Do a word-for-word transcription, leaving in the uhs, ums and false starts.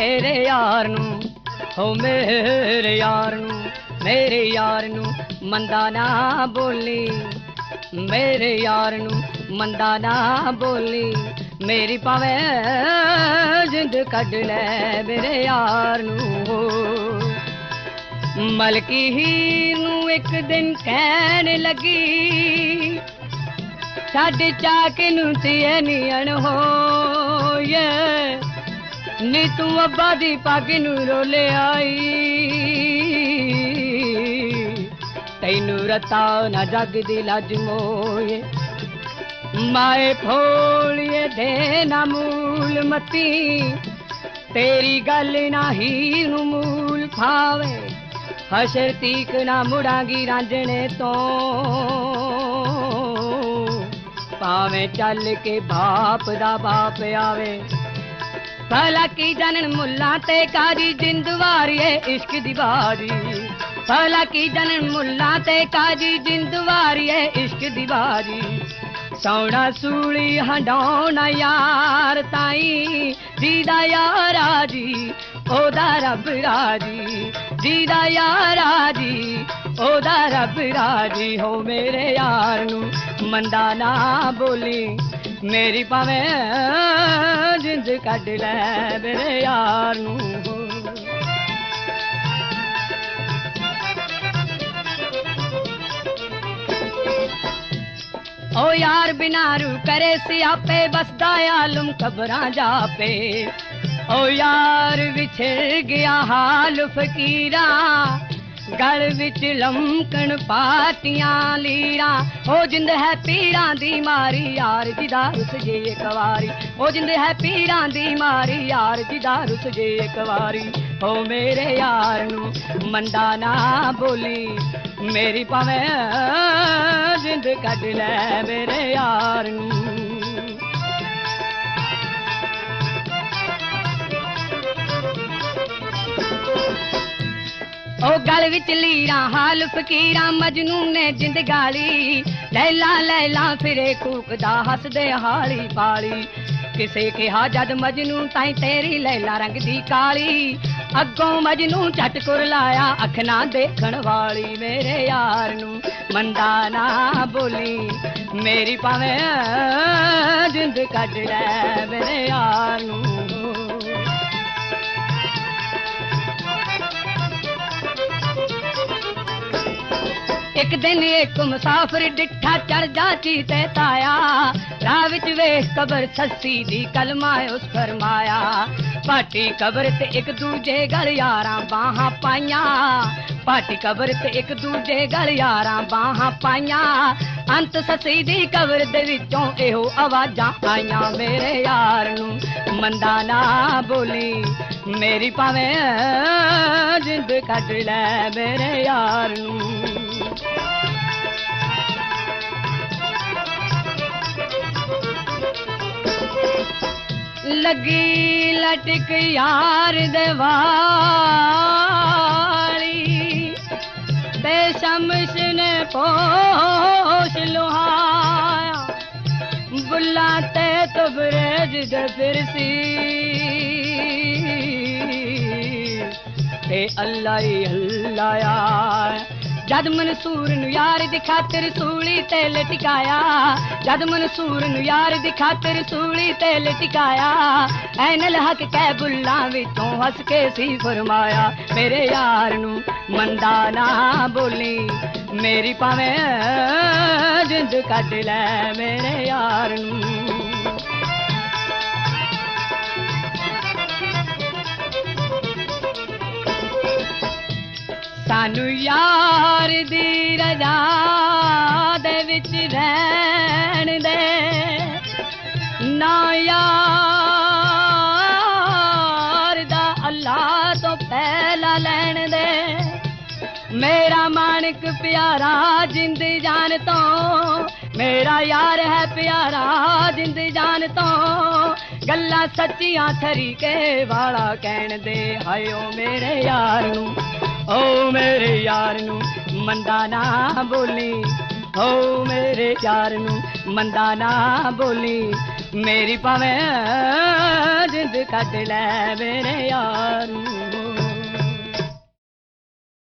मेरे यार नू हो मेरे यार नू मेरे यार नू मंदा ना बोली मेरे यार नू मंदा ना बोली मेरी पावे जिंद कढ ले मेरे यार नू मलकी हीर नू एक दिन कहन लगी छड्ड चाके नू तिए नी अणहोए नी तू अब्बा दी पग नू रोले आई तैनू रता ना जग दी लज मोए माए फोलिए दे ना मूल मती तेरी गल ना हीर नू मूल फावे हशर तीक ना मुड़ांगी रांझणे तो पावे चल के बाप दा बाप आवे भला की जनन मुल्ला ते काजी जिंद वारिए इश्क दी बारी भला की जनन मुल्ला ते काजी जिंद वारिए इश्क दी बारी सौना सूली हंडौना यार ताई जीदा यारा जी ओदा रब राजी जीदा यारा जी ओदा रब राजी हो मेरे यार नू मंदा ना बोली मेरी पावे जिंद कढ ले मेरे यार नू ओ यार बिना रू करे सियापे बसदा आलम कबरां जापे ओ यार विछड़ गया हाल फकीरा गल विच लमकन पाटियां लीरा ओ जिंद है पीरां दी मारी यार जिदा रुस जे एक वारी ओ जिंद है पीरां दी मारी यार जिदा रुस जे एक वारी ओ मेरे यार नू मंदा ना बोली मेरी पावे जिंद कढ ले मेरे यार नू ओ गल विच लीरा हाल फकीरा मजनू ने जिंद गाली लैला लैला फिरे कूकदा हसदे हाली पाली किसे कहा जद मजनू ताई तेरी लैला रंग दी काली अगों मजनू झट कुर लाया अख ना देखण वाली मेरे यार नू मंदा ना बोली मेरी पावे जिंद कढ ले मेरे यार नू एक दिन एक मुसाफिर डिठा चढ़ जाची ते ताया राह विच वेख कबर सस्सी दी कलमा उस फरमाया पाटी कबर ते एक दूजे गल यारां बाहां पाइयां पाटी कबर ते एक दूजे गल यारां बाहां पाइयां अंत सस्सी दी कबर दे विचों एहो आवाजां आइयां मेरे यार नू मंदा ना बोली मेरी पावे जिंद कढ ले मेरे यार नू लगी लटक यार दे वाली ते शमश ने पोश लुहाया बुला ते तो ब्रज दे फिरसी ते अल्लाह ही अल्लाह जद मनसूर नु यार दी खातिर सूली ते लटकाया जद मनसूर नु यार दी खातिर सूली ते लटकाया ऐनल हक कै बुल्ला विचों हस के सी फरमाया मेरे यार नू मंदा ना बोली मेरी पावे जिंद कढ ले मेरे यार नू सानू यार दी रजा दे विच रहन दे ना यार दा अल्लाह तो पहला लैन दे मेरा मानक प्यारा जिंद जान तो मेरा यार है प्यारा जिंद जान तो गल्ला सच्चियां तरीके वाला कहन दे हाय ओ मेरे यार नू ओ मेरे यार नू मंदा ना बोली ओ मेरे यार नू मंदा ना बोली मेरी पावे जिंद कट ले मेरे यार